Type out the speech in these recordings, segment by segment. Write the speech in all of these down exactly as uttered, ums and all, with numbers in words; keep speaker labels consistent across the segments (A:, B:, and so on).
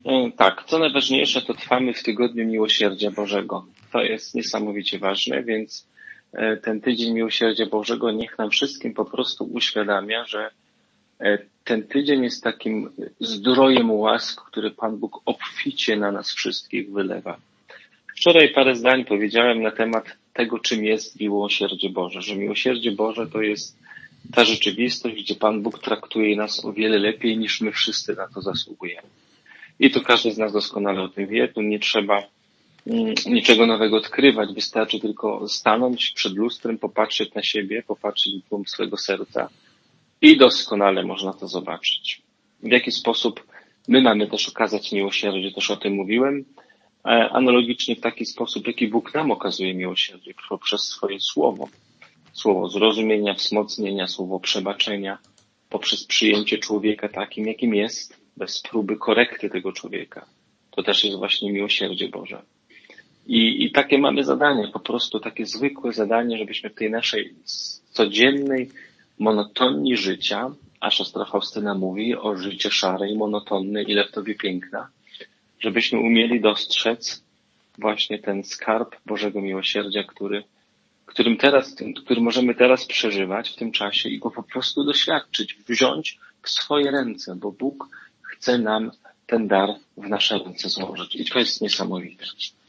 A: E, Tak, co najważniejsze, to trwamy w tygodniu miłosierdzia Bożego. To jest niesamowicie ważne, więc e, ten tydzień miłosierdzia Bożego niech nam wszystkim po prostu uświadamia, że e, ten tydzień jest takim zdrojem łask, który Pan Bóg obficie na nas wszystkich wylewa. Wczoraj parę zdań powiedziałem na temat tego, czym jest miłosierdzie Boże, że miłosierdzie Boże to jest ta rzeczywistość, gdzie Pan Bóg traktuje nas o wiele lepiej, niż my wszyscy na to zasługujemy. I to każdy z nas doskonale o tym wie, tu nie trzeba mm, niczego nowego odkrywać, wystarczy tylko stanąć przed lustrem, popatrzeć na siebie, popatrzeć w głąb swego serca i doskonale można to zobaczyć. W jaki sposób my mamy też okazać miłosierdzie, też o tym mówiłem, e, analogicznie w taki sposób, jaki Bóg nam okazuje miłosierdzie, poprzez swoje słowo. Słowo zrozumienia, wzmocnienia, słowo przebaczenia, poprzez przyjęcie człowieka takim, jakim jest, bez próby korekty tego człowieka. To też jest właśnie miłosierdzie Boże. I, i takie mamy zadanie, po prostu takie zwykłe zadanie, żebyśmy w tej naszej codziennej monotonii życia, a siostra Faustyna mówi o życiu szare i monotonne, ile w tobie piękna, żebyśmy umieli dostrzec właśnie ten skarb Bożego miłosierdzia, który którym teraz, który możemy teraz przeżywać w tym czasie i go po prostu doświadczyć, wziąć w swoje ręce, bo Bóg chce nam ten dar w nasze ręce złożyć. I to jest niesamowite.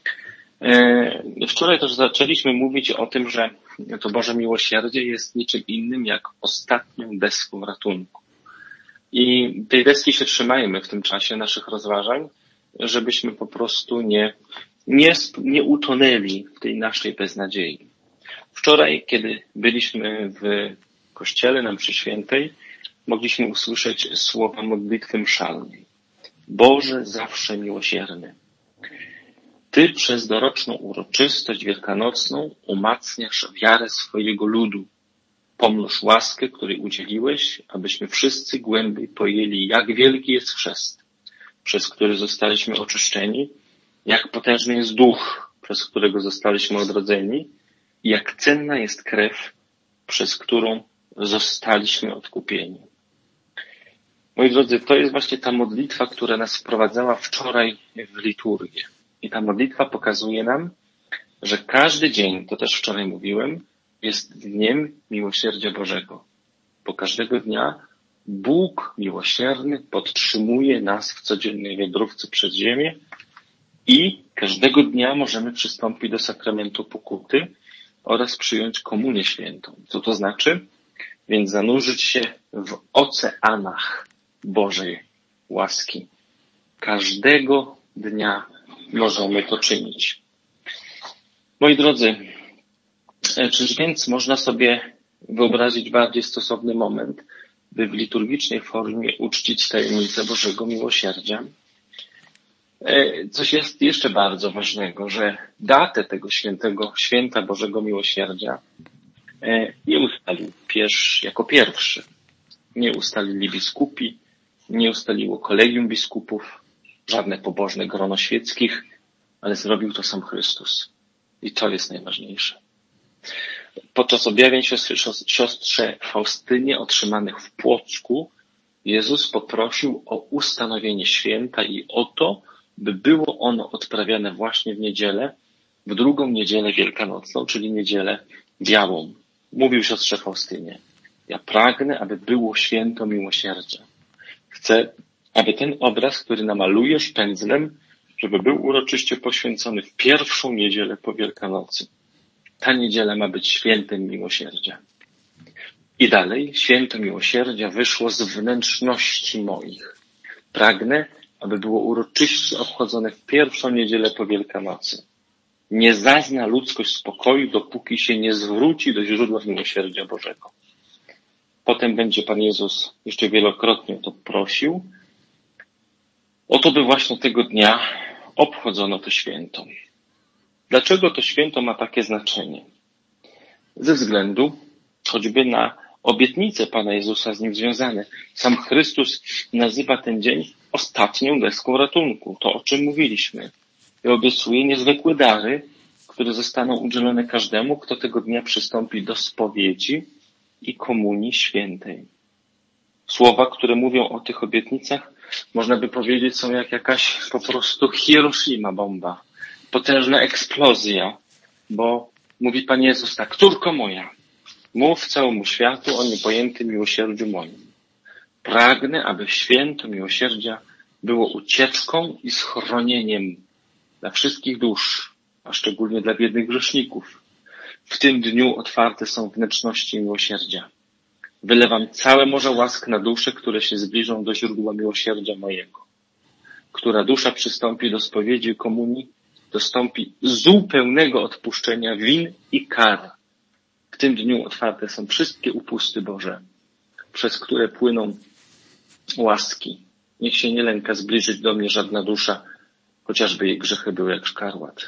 A: Wczoraj też zaczęliśmy mówić o tym, że to Boże miłosierdzie jest niczym innym jak ostatnią deską ratunku. I tej deski się trzymajmy w tym czasie naszych rozważań, żebyśmy po prostu nie, nie, nie utonęli w tej naszej beznadziei. Wczoraj, kiedy byliśmy w kościele na mszy świętej, mogliśmy usłyszeć słowa modlitwy mszalnej. Boże zawsze miłosierny, Ty przez doroczną uroczystość wielkanocną umacniasz wiarę swojego ludu. Pomnóż łaskę, której udzieliłeś, abyśmy wszyscy głębiej pojęli, jak wielki jest chrzest, przez który zostaliśmy oczyszczeni, jak potężny jest duch, przez którego zostaliśmy odrodzeni, i jak cenna jest krew, przez którą zostaliśmy odkupieni. Moi drodzy, to jest właśnie ta modlitwa, która nas wprowadzała wczoraj w liturgię. I ta modlitwa pokazuje nam, że każdy dzień, to też wczoraj mówiłem, jest dniem miłosierdzia Bożego. Bo każdego dnia Bóg miłosierny podtrzymuje nas w codziennej wędrówce przez ziemię i każdego dnia możemy przystąpić do sakramentu pokuty oraz przyjąć komunię świętą. Co to znaczy? Więc zanurzyć się w oceanach Bożej łaski. Każdego dnia możemy to czynić. Moi drodzy, czyż więc można sobie wyobrazić bardziej stosowny moment, by w liturgicznej formie uczcić tajemnicę Bożego miłosierdzia? Coś jest jeszcze bardzo ważnego, że datę tego świętego, święta Bożego Miłosierdzia nie ustalił pierwszy, jako pierwszy. Nie ustalili biskupi, nie ustaliło kolegium biskupów, żadne pobożne grono świeckich, ale zrobił to sam Chrystus. I to jest najważniejsze. Podczas objawień siostrze, siostrze Faustynie otrzymanych w Płocku, Jezus poprosił o ustanowienie święta i o to, by było ono odprawiane właśnie w niedzielę, w drugą niedzielę wielkanocną, czyli niedzielę białą. Mówił siostrze Faustynie: ja pragnę, aby było święto miłosierdzia. Chcę, aby ten obraz, który namalujesz pędzlem, żeby był uroczyście poświęcony w pierwszą niedzielę po Wielkanocy. Ta niedziela ma być świętem miłosierdzia. I dalej, święto miłosierdzia wyszło z wnętrzności moich. Pragnę, aby było uroczyście obchodzone w pierwszą niedzielę po Wielkanocy. Nie zazna ludzkość spokoju, dopóki się nie zwróci do źródła miłosierdzia Bożego. Potem będzie Pan Jezus jeszcze wielokrotnie to prosił, o to, by właśnie tego dnia obchodzono to święto. Dlaczego to święto ma takie znaczenie? Ze względu choćby na obietnice Pana Jezusa z nim związane. Sam Chrystus nazywa ten dzień ostatnią deską ratunku. To, o czym mówiliśmy. I obiecuje niezwykłe dary, które zostaną udzielone każdemu, kto tego dnia przystąpi do spowiedzi i komunii świętej. Słowa, które mówią o tych obietnicach, można by powiedzieć, są jak jakaś po prostu Hiroshima bomba. Potężna eksplozja, bo mówi Pan Jezus tak: córko moja, mów całemu światu o niepojętym miłosierdziu moim. Pragnę, aby święto miłosierdzia było ucieczką i schronieniem dla wszystkich dusz, a szczególnie dla biednych grzeszników. W tym dniu otwarte są wnętrzności miłosierdzia. Wylewam całe morze łask na dusze, które się zbliżą do źródła miłosierdzia mojego. Która dusza przystąpi do spowiedzi i komunii, dostąpi zupełnego odpuszczenia win i kar. W tym dniu otwarte są wszystkie upusty Boże, przez które płyną łaski. Niech się nie lęka zbliżyć do mnie żadna dusza, chociażby jej grzechy były jak szkarłat.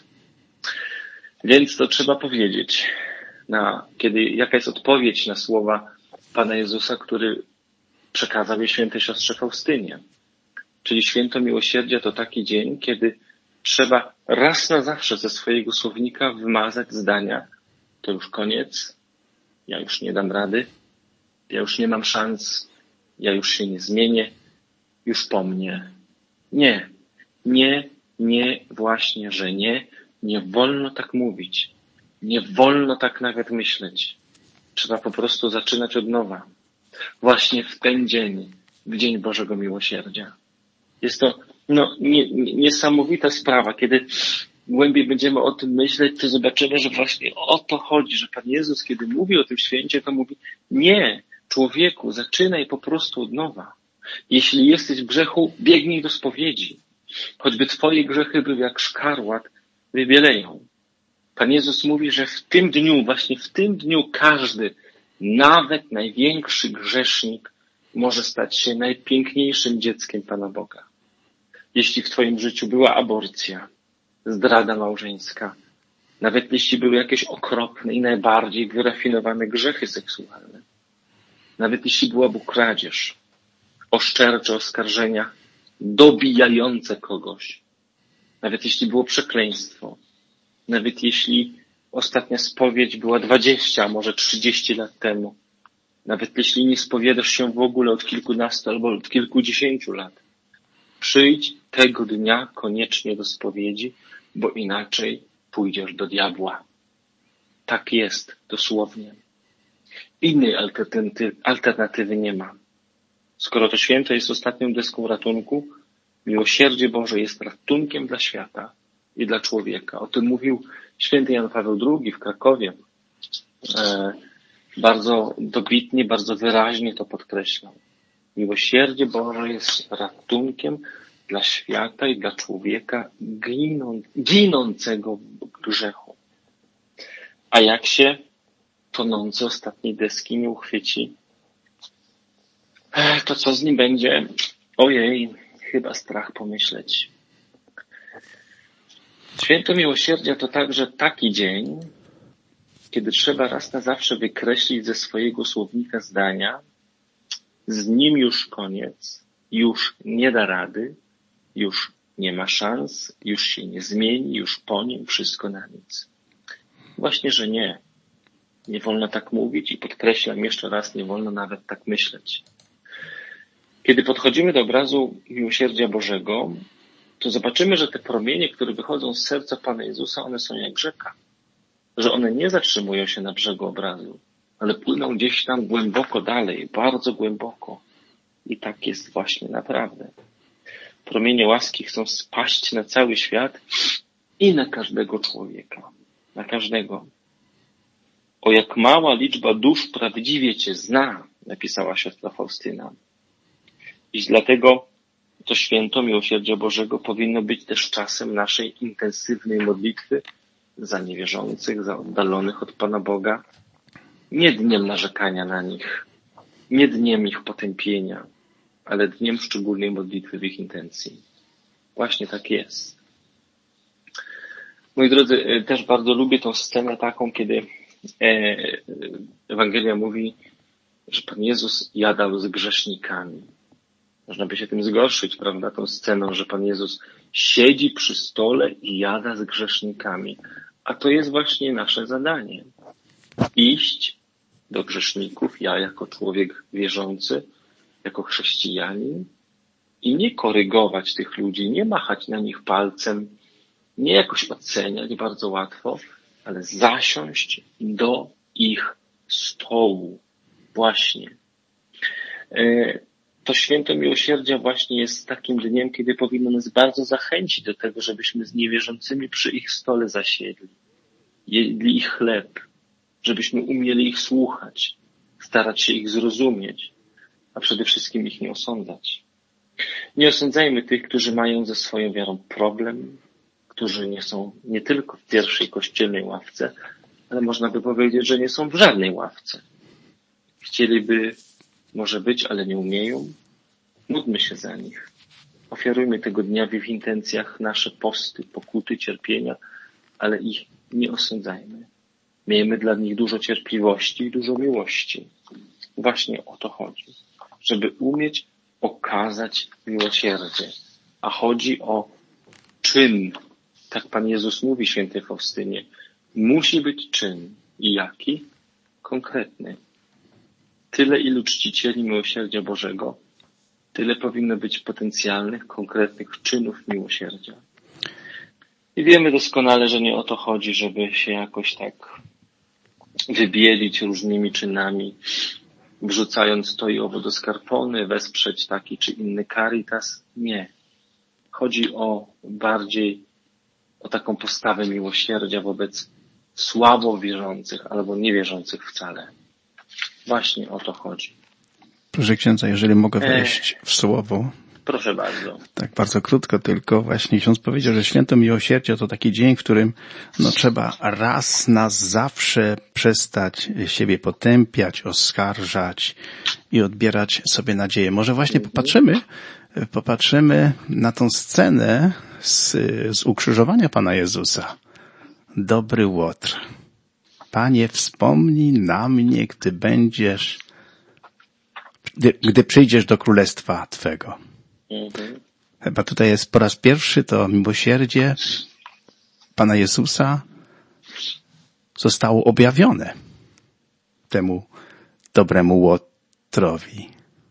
A: Więc to trzeba powiedzieć, na, kiedy, jaka jest odpowiedź na słowa Pana Jezusa, który przekazał je świętej siostrze Faustynie. Czyli święto miłosierdzia to taki dzień, kiedy trzeba raz na zawsze ze swojego słownika wymazać zdania: to już koniec, ja już nie dam rady, ja już nie mam szans, ja już się nie zmienię, już po mnie. Nie, nie, nie, właśnie, że nie, nie wolno tak mówić, nie wolno tak nawet myśleć. Trzeba po prostu zaczynać od nowa. Właśnie w ten dzień, w Dzień Bożego Miłosierdzia. Jest to no, nie, nie, niesamowita sprawa. Kiedy głębiej będziemy o tym myśleć, to zobaczymy, że właśnie o to chodzi, że Pan Jezus, kiedy mówi o tym święcie, to mówi: nie, człowieku, zaczynaj po prostu od nowa. Jeśli jesteś w grzechu, biegnij do spowiedzi. Choćby twoje grzechy były jak szkarłat, wybieleją. Pan Jezus mówi, że w tym dniu, właśnie w tym dniu każdy, nawet największy grzesznik może stać się najpiękniejszym dzieckiem Pana Boga. Jeśli w twoim życiu była aborcja, zdrada małżeńska, nawet jeśli były jakieś okropne i najbardziej wyrafinowane grzechy seksualne, nawet jeśli byłaby kradzież, oszczercze oskarżenia dobijające kogoś, nawet jeśli było przekleństwo, nawet jeśli ostatnia spowiedź była dwadzieścia, a może trzydzieści lat temu, nawet jeśli nie spowiadasz się w ogóle od kilkunastu albo od kilkudziesięciu lat, przyjdź tego dnia koniecznie do spowiedzi, bo inaczej pójdziesz do diabła. Tak jest, dosłownie. Innej alternatywy, alternatywy nie ma. Skoro to święto jest ostatnią deską ratunku, miłosierdzie Boże jest ratunkiem dla świata i dla człowieka. O tym mówił święty Jan Paweł drugi w Krakowie. E, bardzo dobitnie, bardzo wyraźnie to podkreślał. Miłosierdzie Boże jest ratunkiem dla świata i dla człowieka giną, ginącego w grzechu. A jak się tonący ostatniej deski nie uchwyci, to co z nim będzie? Ojej, chyba strach pomyśleć. Święto Miłosierdzia to także taki dzień, kiedy trzeba raz na zawsze wykreślić ze swojego słownika zdania: z nim już koniec, już nie da rady, już nie ma szans, już się nie zmieni, już po nim wszystko na nic. Właśnie, że nie. Nie wolno tak mówić i podkreślam jeszcze raz, nie wolno nawet tak myśleć. Kiedy podchodzimy do obrazu Miłosierdzia Bożego, to zobaczymy, że te promienie, które wychodzą z serca Pana Jezusa, one są jak rzeka. Że one nie zatrzymują się na brzegu obrazu, ale płyną gdzieś tam głęboko dalej, bardzo głęboko. I tak jest właśnie naprawdę. Promienie łaski chcą spaść na cały świat i na każdego człowieka. Na każdego. O jak mała liczba dusz prawdziwie Cię zna, napisała siostra Faustyna. I dlatego to święto Miłosierdzia Bożego powinno być też czasem naszej intensywnej modlitwy za niewierzących, za oddalonych od Pana Boga. Nie dniem narzekania na nich, nie dniem ich potępienia, ale dniem szczególnej modlitwy w ich intencji. Właśnie tak jest. Moi drodzy, też bardzo lubię tą scenę taką, kiedy Ewangelia mówi, że Pan Jezus jadał z grzesznikami. Można by się tym zgorszyć, prawda, tą sceną, że Pan Jezus siedzi przy stole i jada z grzesznikami. A to jest właśnie nasze zadanie. Iść do grzeszników, ja jako człowiek wierzący, jako chrześcijanin i nie korygować tych ludzi, nie machać na nich palcem, nie jakoś oceniać bardzo łatwo, ale zasiąść do ich stołu. Właśnie. To święto miłosierdzia właśnie jest takim dniem, kiedy powinno nas bardzo zachęcić do tego, żebyśmy z niewierzącymi przy ich stole zasiedli, jedli ich chleb, żebyśmy umieli ich słuchać, starać się ich zrozumieć, a przede wszystkim ich nie osądzać. Nie osądzajmy tych, którzy mają ze swoją wiarą problem, którzy nie są nie tylko w pierwszej kościelnej ławce, ale można by powiedzieć, że nie są w żadnej ławce. Chcieliby może być, ale nie umieją. Módlmy się za nich. Ofiarujmy tego dnia w ich intencjach nasze posty, pokuty, cierpienia, ale ich nie osądzajmy. Miejmy dla nich dużo cierpliwości i dużo miłości. Właśnie o to chodzi. Żeby umieć okazać miłosierdzie. A chodzi o czyn. Tak Pan Jezus mówi świętej Faustynie. Musi być czyn. I jaki? Konkretny. Tyle ilu czcicieli miłosierdzia Bożego, tyle powinno być potencjalnych, konkretnych czynów miłosierdzia. I wiemy doskonale, że nie o to chodzi, żeby się jakoś tak wybielić różnymi czynami, wrzucając to i owo do skarpony, wesprzeć taki czy inny caritas. Nie. Chodzi o bardziej o taką postawę miłosierdzia wobec słabo wierzących albo niewierzących wcale. Właśnie o to chodzi.
B: Proszę księdza, jeżeli mogę wejść w słowo.
A: Proszę bardzo.
B: Tak bardzo krótko tylko. Właśnie ksiądz powiedział, że święto miłosierdzia to taki dzień, w którym no trzeba raz na zawsze przestać siebie potępiać, oskarżać i odbierać sobie nadzieję. Może właśnie popatrzymy, popatrzymy na tą scenę z, z ukrzyżowania Pana Jezusa. Dobry Łotr. Panie, wspomnij na mnie, gdy będziesz, gdy, gdy przyjdziesz do królestwa Twego.
A: Mhm.
B: Chyba tutaj jest po raz pierwszy to miłosierdzie Pana Jezusa zostało objawione temu dobremu Łotrowi.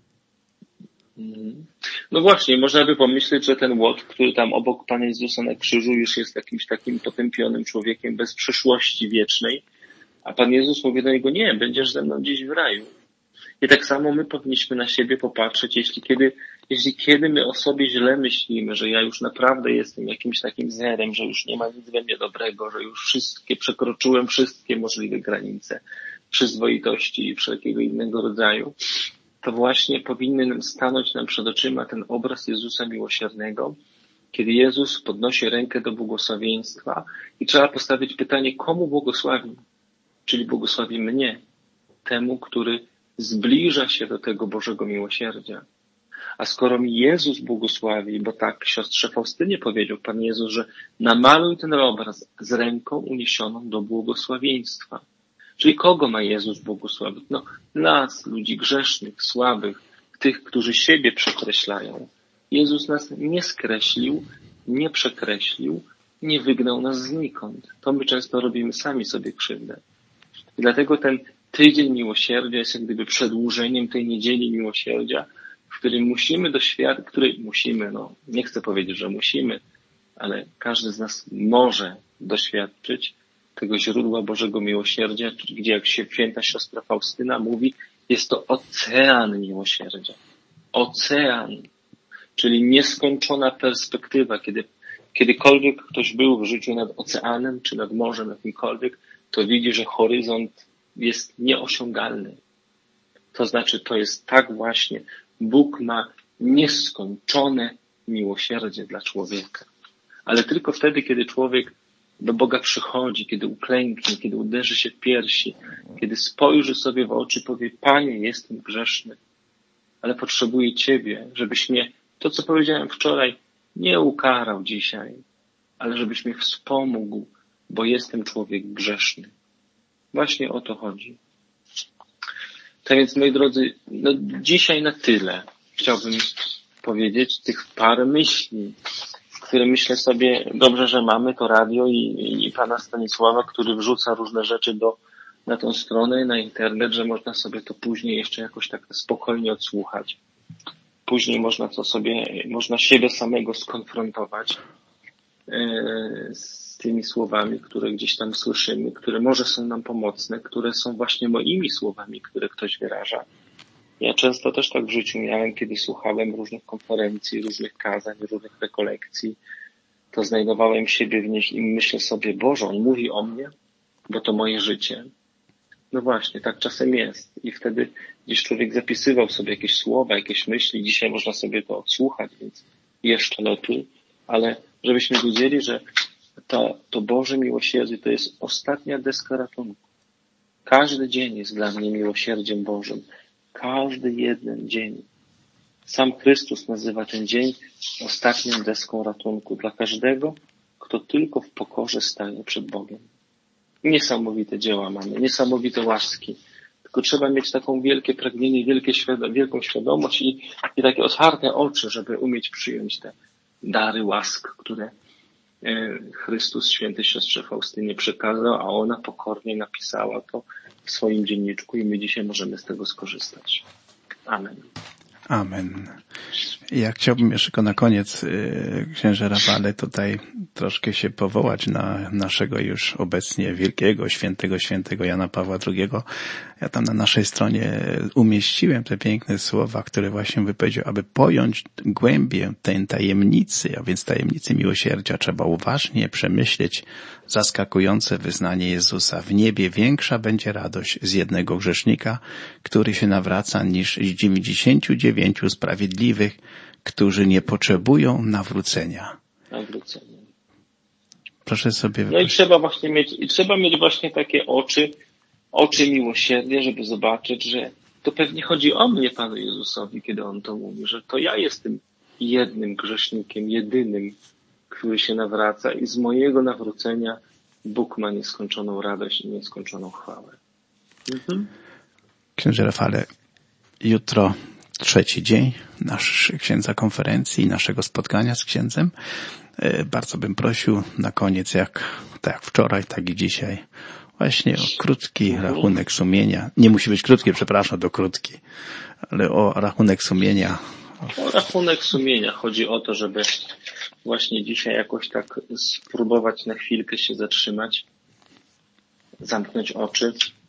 A: No właśnie, można by pomyśleć, że ten Łotr, który tam obok Pana Jezusa na krzyżu już jest jakimś takim potępionym człowiekiem bez przyszłości wiecznej, a Pan Jezus mówi do niego, nie, będziesz ze mną gdzieś w raju. I tak samo my powinniśmy na siebie popatrzeć, jeśli kiedy, jeśli kiedy my o sobie źle myślimy, że ja już naprawdę jestem jakimś takim zerem, że już nie ma nic we mnie dobrego, że już wszystkie, przekroczyłem wszystkie możliwe granice przyzwoitości i wszelkiego innego rodzaju, to właśnie powinien stanąć nam przed oczyma ten obraz Jezusa miłosiernego, kiedy Jezus podnosi rękę do błogosławieństwa i trzeba postawić pytanie, komu błogosławi? Czyli błogosławi mnie, temu, który zbliża się do tego Bożego miłosierdzia. A skoro mi Jezus błogosławi, bo tak siostrze Faustynie powiedział Pan Jezus, że namaluj ten obraz z ręką uniesioną do błogosławieństwa. Czyli kogo ma Jezus błogosławić? No, nas, ludzi grzesznych, słabych, tych, którzy siebie przekreślają. Jezus nas nie skreślił, nie przekreślił, nie wygnał nas znikąd. To my często robimy sami sobie krzywdę. I dlatego ten tydzień miłosierdzia jest jak gdyby przedłużeniem tej niedzieli miłosierdzia, w której musimy doświadczyć, której musimy, no nie chcę powiedzieć, że musimy, ale każdy z nas może doświadczyć tego źródła Bożego miłosierdzia, gdzie jak się święta siostra Faustyna mówi, jest to ocean miłosierdzia. Ocean, czyli nieskończona perspektywa, kiedy kiedykolwiek ktoś był w życiu nad oceanem, czy nad morzem jakimkolwiek, to widzi, że horyzont jest nieosiągalny. To znaczy, to jest tak właśnie, Bóg ma nieskończone miłosierdzie dla człowieka. Ale tylko wtedy, kiedy człowiek do Boga przychodzi, kiedy uklęknie, kiedy uderzy się w piersi, kiedy spojrzy sobie w oczy i powie, Panie, jestem grzeszny, ale potrzebuję Ciebie, żebyś mnie, to co powiedziałem wczoraj, nie ukarał dzisiaj, ale żebyś mnie wspomógł, bo jestem człowiek grzeszny. Właśnie o to chodzi. Tak więc, moi drodzy, no dzisiaj na tyle chciałbym powiedzieć tych parę myśli, które myślę sobie, dobrze, że mamy to radio i, i pana Stanisława, który wrzuca różne rzeczy do, na tą stronę, na internet, że można sobie to później jeszcze jakoś tak spokojnie odsłuchać. Później można to sobie, można siebie samego skonfrontować z tymi słowami, które gdzieś tam słyszymy, które może są nam pomocne, które są właśnie moimi słowami, które ktoś wyraża. Ja często też tak w życiu miałem, kiedy słuchałem różnych konferencji, różnych kazań, różnych rekolekcji, to znajdowałem siebie w nich i myślę sobie, Boże, on mówi o mnie, bo to moje życie. No właśnie, tak czasem jest. I wtedy gdzieś człowiek zapisywał sobie jakieś słowa, jakieś myśli. Dzisiaj można sobie to odsłuchać, więc jeszcze lepiej. Ale żebyśmy wiedzieli, że to, to Boże miłosierdzie to jest ostatnia deska ratunku. Każdy dzień jest dla mnie miłosierdziem Bożym. Każdy jeden dzień. Sam Chrystus nazywa ten dzień ostatnią deską ratunku dla każdego, kto tylko w pokorze staje przed Bogiem. Niesamowite dzieła mamy, niesamowite łaski. Tylko trzeba mieć taką wielkie pragnienie, wielkie świadom- wielką świadomość i, i takie otwarte oczy, żeby umieć przyjąć te dary łask, które e, Chrystus świętej siostrze Faustynie przekazał, a ona pokornie napisała to w swoim dzienniczku i my dzisiaj możemy z tego skorzystać. Amen.
B: Amen. Ja chciałbym jeszcze na koniec, księże Rafale, tutaj troszkę się powołać na naszego już obecnie wielkiego, świętego, świętego Jana Pawła drugiego. Ja tam na naszej stronie umieściłem te piękne słowa, które właśnie wypowiedział, aby pojąć głębię tej tajemnicy, a więc tajemnicy miłosierdzia, trzeba uważnie przemyśleć zaskakujące wyznanie Jezusa. W niebie większa będzie radość z jednego grzesznika, który się nawraca, niż z dziewięćdziesięciu dziewięciu sprawiedliwych, którzy nie potrzebują nawrócenia.
A: Nawrócenia.
B: Proszę sobie...
A: No i trzeba właśnie mieć, i trzeba mieć właśnie takie oczy, oczy miłosierdzia, żeby zobaczyć, że to pewnie chodzi o mnie Panu Jezusowi, kiedy On to mówi, że to ja jestem jednym grzesznikiem, jedynym, który się nawraca i z mojego nawrócenia Bóg ma nieskończoną radość i nieskończoną chwałę. Mhm.
B: Księże Rafale, jutro trzeci dzień naszej księdza konferencji, naszego spotkania z księdzem. Bardzo bym prosił na koniec, jak, tak jak wczoraj, tak i dzisiaj, właśnie o krótki mhm. rachunek sumienia. Nie musi być krótki, przepraszam, to krótki, ale o rachunek sumienia.
A: O rachunek sumienia. Chodzi o to, żeby właśnie dzisiaj jakoś tak spróbować na chwilkę się zatrzymać, zamknąć oczy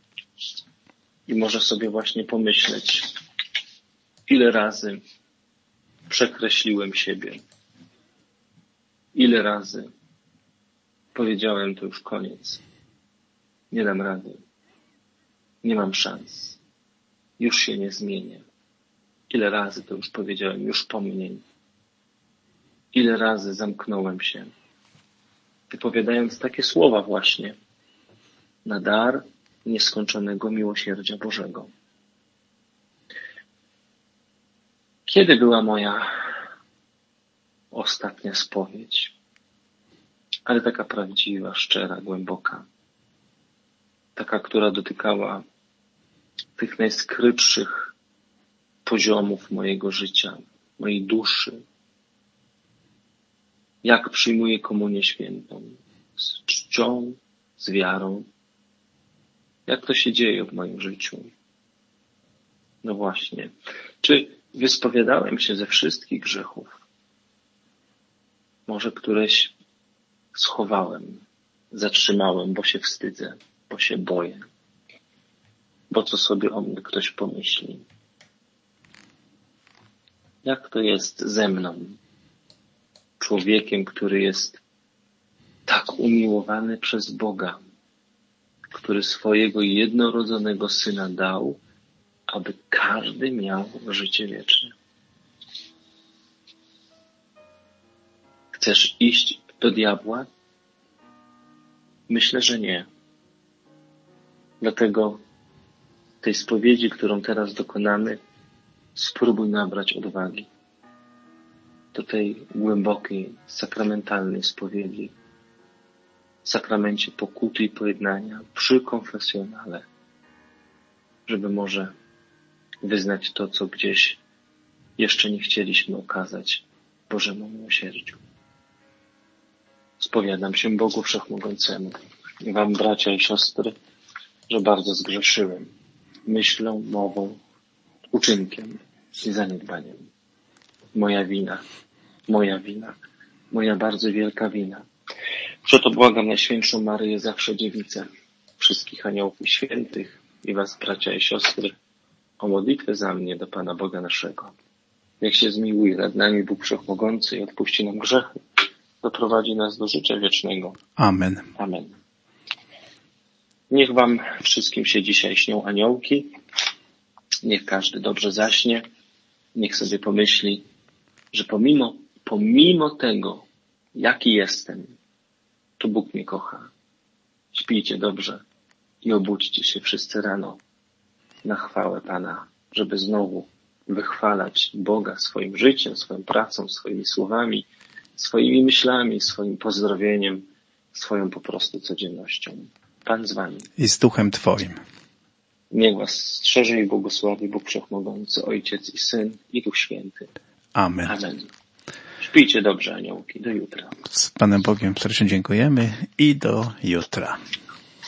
A: i może sobie właśnie pomyśleć, ile razy przekreśliłem siebie, ile razy powiedziałem, to już koniec, nie dam rady, nie mam szans, już się nie zmienię. Ile razy to już powiedziałem, już pomniej. Ile razy zamknąłem się, wypowiadając takie słowa właśnie na dar nieskończonego miłosierdzia Bożego. Kiedy była moja ostatnia spowiedź? Ale taka prawdziwa, szczera, głęboka. Taka, która dotykała tych najskrytszych poziomów mojego życia, mojej duszy. Jak przyjmuję komunię świętą? Z czcią, z wiarą. Jak to się dzieje w moim życiu? No właśnie. Czy wyspowiadałem się ze wszystkich grzechów? Może któreś schowałem, zatrzymałem, bo się wstydzę, bo się boję, bo co sobie o mnie ktoś pomyśli. Jak to jest ze mną, człowiekiem, który jest tak umiłowany przez Boga, który swojego jednorodzonego Syna dał, aby każdy miał życie wieczne. Chcesz iść do diabła? Myślę, że nie. Dlatego tej spowiedzi, którą teraz dokonamy, spróbuj nabrać odwagi do tej głębokiej, sakramentalnej spowiedzi, w sakramencie pokuty i pojednania, przy konfesjonale, żeby może wyznać to, co gdzieś jeszcze nie chcieliśmy okazać Bożemu miłosierdziu. Spowiadam się Bogu Wszechmogącemu i wam, bracia i siostry, że bardzo zgrzeszyłem myślą, mową, uczynkiem. i zaniedbaniem. Moja wina, moja wina, moja bardzo wielka wina. Przeto błagam Najświętszą Maryję, zawsze Dziewicę, wszystkich aniołów i świętych i was, bracia i siostry, o modlitwę za mnie do Pana Boga naszego. Niech się zmiłuje nad nami Bóg Wszechmogący i odpuści nam grzechy, doprowadzi nas do życia wiecznego.
B: Amen.
A: Amen. Niech wam wszystkim się dzisiaj śnią aniołki. Niech każdy dobrze zaśnie. Niech sobie pomyśli, że pomimo, pomimo tego, jaki jestem, to Bóg mnie kocha. Śpijcie dobrze i obudźcie się wszyscy rano na chwałę Pana, żeby znowu wychwalać Boga swoim życiem, swoją pracą, swoimi słowami, swoimi myślami, swoim pozdrowieniem, swoją po prostu codziennością. Pan z wami.
B: I z duchem Twoim.
A: Niech was strzeże i błogosławi Bóg Wszechmogący, Ojciec i Syn i Duch Święty.
B: Amen.
A: Amen. Śpijcie dobrze, aniołki. Do jutra.
B: Z Panem Bogiem serdecznie dziękujemy i do jutra.